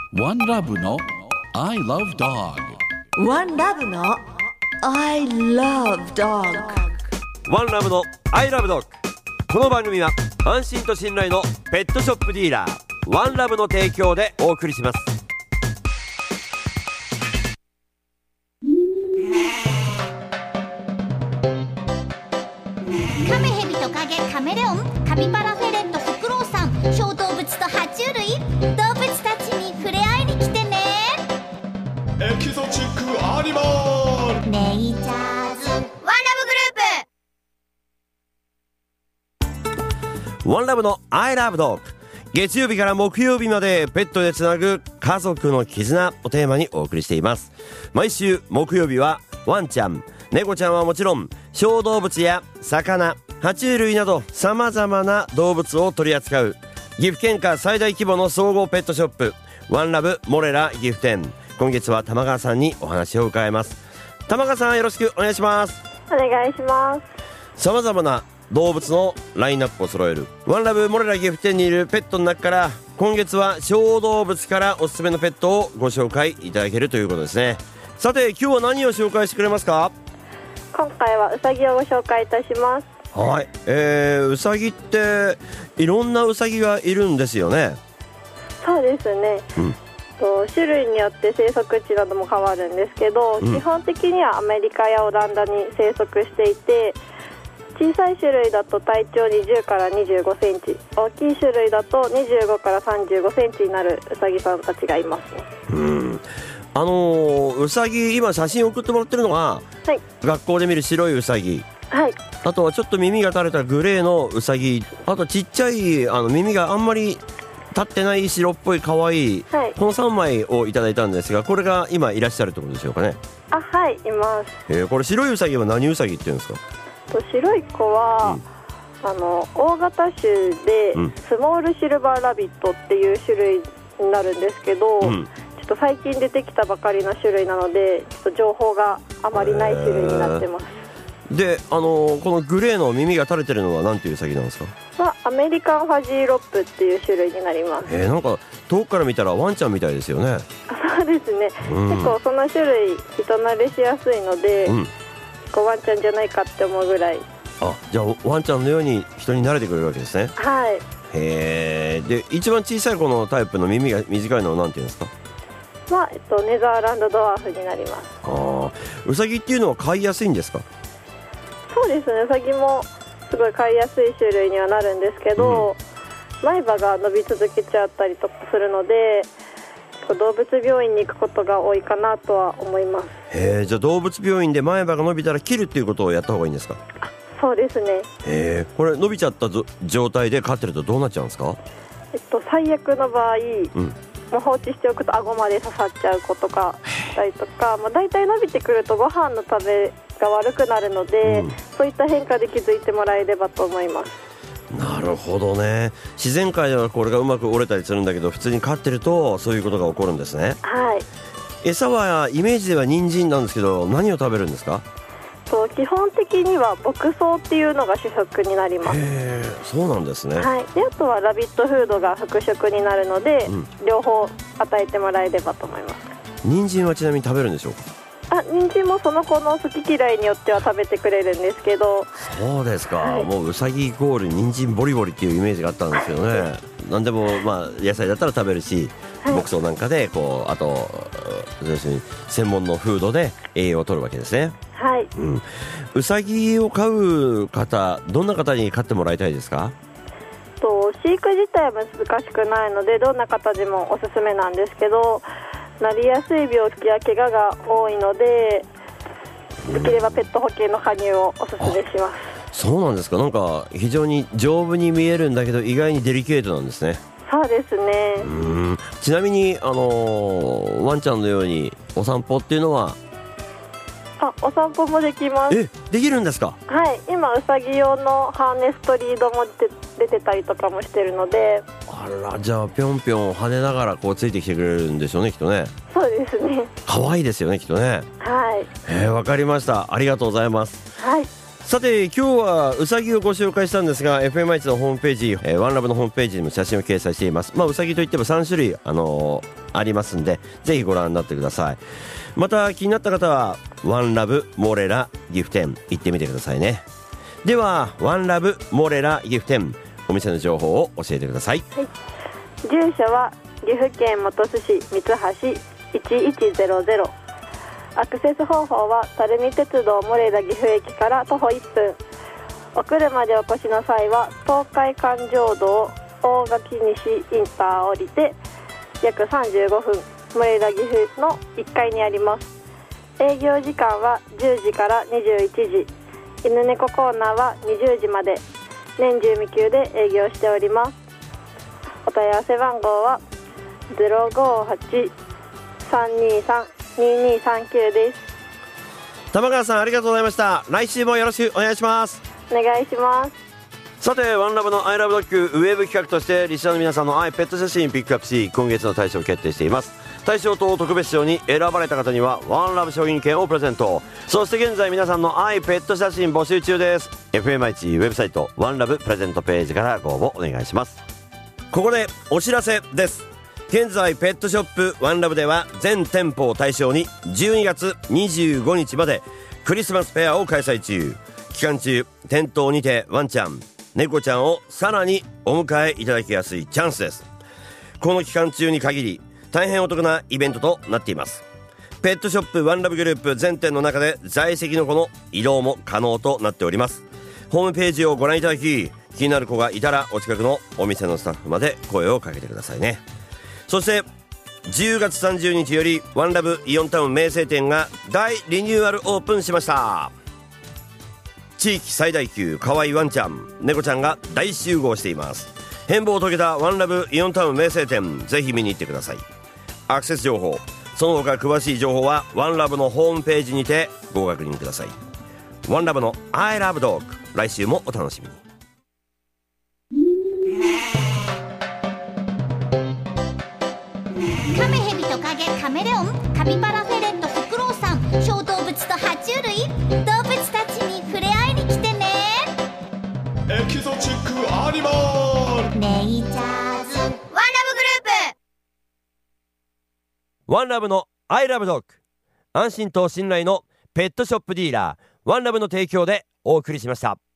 ワンラブの I love dog。 ワンラブの I love dog。 ワンラブの I love dog。 この番組は安心と信頼のペットショップディーラーワンラブの提供でお送りします。 カメヘビトカゲカメレオンカピバラフェレットフクロウさん小動物と爬虫類動物たちに触れ合いに来てね。 エキゾチックアニマルネイチャーズワンラブグループ。 ワンラブの I love dog。 月曜日から木曜日までペットでつなぐ家族の絆をテーマにお送りしています。毎週木曜日はワンちゃん猫ちゃんはもちろん小動物や魚爬虫類など様々な動物を取り扱う岐阜県下最大規模の総合ペットショップワンラブモレラ岐阜店。今月は玉川さんにお話を伺います。玉川さんよろしくお願いします。 お願いします。 様々な動物のラインナップを揃えるワンラブモレラ岐阜店にいるペットの中から今月は小動物からおすすめのペットをご紹介いただけるということですね。さて今日は何を紹介してくれますか？ 今回はウサギをご紹介いたします。 はい、ウサギっていろんなウサギがいるんですよね。 そうですね、種類によって生息地なども変わるんですけど、基本的にはアメリカやオランダに生息していて、小さい種類だと体長20から25センチ、大きい種類だと25から35センチになるウサギさんたちがいますね。 ウサギ今写真送ってもらってるのが、 はい、 学校で見る白いウサギ、 はい、 あとはちょっと耳が垂れたグレーのウサギ、あとちっちゃい耳があんまり立ってない白っぽい可愛い、 はい、 この3枚をいただいたんですが、これが今いらっしゃるところでしょうかね。 はい、います。 これ白いウサギは何ウサギって言うんですか？ 白い子は、大型種で、スモールシルバーラビットっていう種類になるんですけど、ちょっと最近出てきたばかりの種類なのでちょっと情報があまりない種類になってます。 で、このグレーの耳が垂れてるのは何ていうウサギなんですか？アメリカンファジーロップっていう種類になります。 なんか遠くから見たらワンちゃんみたいですよね。 そうですね、結構その種類人慣れしやすいので、ワンちゃんじゃないかって思うぐらい。 じゃあワンちゃんのように人に慣れてくれるわけですね。 はい。 で一番小さい子のタイプの耳が短いのは何ていうんですか？ ネザーランドドワーフになります。 ウサギっていうのは飼いやすいんですか？ そうですね、ウサギもすごい飼いやすい種類にはなるんですけど、前歯が伸び続けちゃったりとかするので動物病院に行くことが多いかなとは思います。 じゃあ動物病院で前歯が伸びたら切るっていうことをやった方がいいんですか？ そうですね。 これ伸びちゃった状態で飼ってるとどうなっちゃうんですか？ 最悪の場合、もう放置しておくと顎まで刺さっちゃう子とかしたりとか、だいたい伸びてくるとご飯の食べが悪くなるので、そういった変化で気づいてもらえればと思います。 なるほどね。自然界ではこれがうまく折れたりするんだけど、普通に飼ってるとそういうことが起こるんですね。 はい。 餌はイメージでは人参なんですけど、何を食べるんですか？ 基本的には牧草っていうのが主食になります。 そうなんですね。 はい。であとはラビットフードが副食になるので、両方与えてもらえればと思います。 人参はちなみに食べるんでしょうか？ 人参もその子の好き嫌いによっては食べてくれるんですけど。 そうですか、もうウサギイコール人参ボリボリっていうイメージがあったんですけどね。何でも野菜だったら食べるし、牧草なんかであと専門のフードで栄養を取るわけですね。 はい。 ウサギを飼う方、どんな方に飼ってもらいたいですか？ 飼育自体は難しくないのでどんな方でもおすすめなんですけど、なりやすい病気や怪我が多いので、できればペット保険の加入をおすすめします。 そうなんですか。なんか非常に丈夫に見えるんだけど意外にデリケートなんですね。 そうですね。 ちなみにワンちゃんのようにお散歩っていうのはお散歩もできます。 できるんですか？ はい。今ウサギ用のハーネスとリードも出てたりとかもしてるので。 じゃあぴょんぴょん跳ねながらついてきてくれるんでしょうね、きっとね。 そうですね。 可愛いですよね、きっとね。 はい。 わかりました。ありがとうございます。 はい。 さて今日はウサギをご紹介したんですが、 FMI のホームページ、ワンラブのホームページにも写真を掲載しています。ウサギといっても3種類ありますんで、ぜひご覧になってください。また気になった方はワンラブモレラ岐阜店行ってみてくださいね。ではワンラブモレラ岐阜店、お店の情報を教えてください。 はい、住所は岐阜県本巣市三橋1100。アクセス方法は垂水鉄道モレラ岐阜駅から徒歩1分。お車でお越しの際は東海環状道大垣西インター降りて約35分、モレラ岐阜の1階にあります。営業時間は10時から21時、犬猫コーナーは20時まで、年中無休で営業しております。お問い合わせ番号は 058-323-2239 です。 玉川さん、ありがとうございました。来週もよろしくお願いします。 お願いします。 さて、ワンラブのアイラブドッグウェブ企画としてリスナーの皆さんの愛ペット写真ピックアップし、今月の大賞を決定しています。大賞と特別賞に選ばれた方にはワンラブ商品券をプレゼント。そして現在皆さんの愛ペット写真募集中です。 FMI1 ウェブサイトワンラブプレゼントページからご応募お願いします。ここでお知らせです。現在ペットショップワンラブでは全店舗を対象に12月25日までクリスマスフェアを開催中。期間中、店頭にてワンちゃん猫ちゃんをさらにお迎えいただきやすいチャンスです。この期間中に限り大変お得なイベントとなっています。ペットショップワンラブグループ全店の中で在籍の子の移動も可能となっております。ホームページをご覧いただき、気になる子がいたらお近くのお店のスタッフまで声をかけてくださいね。そして10月30日よりワンラブイオンタウン名声店が大リニューアルオープンしました。地域最大級可愛いワンちゃん猫ちゃんが大集合しています。変貌を遂げたワンラブイオンタウン名声店、ぜひ見に行ってください。アクセス情報、その他詳しい情報はワンラブのホームページにてご確認ください。ワンラブの I love dog、 来週もお楽しみに。 カメヘビトカゲカメレオンカピバラフェレットフクロウさん小動物と爬虫類、動物たちに触れ合いに来てね。 エキゾチックアニマルネイチャーズワンラブグループ。 ワンラブの I love dog、 安心と信頼のペットショップディーラーワンラブの提供でお送りしました。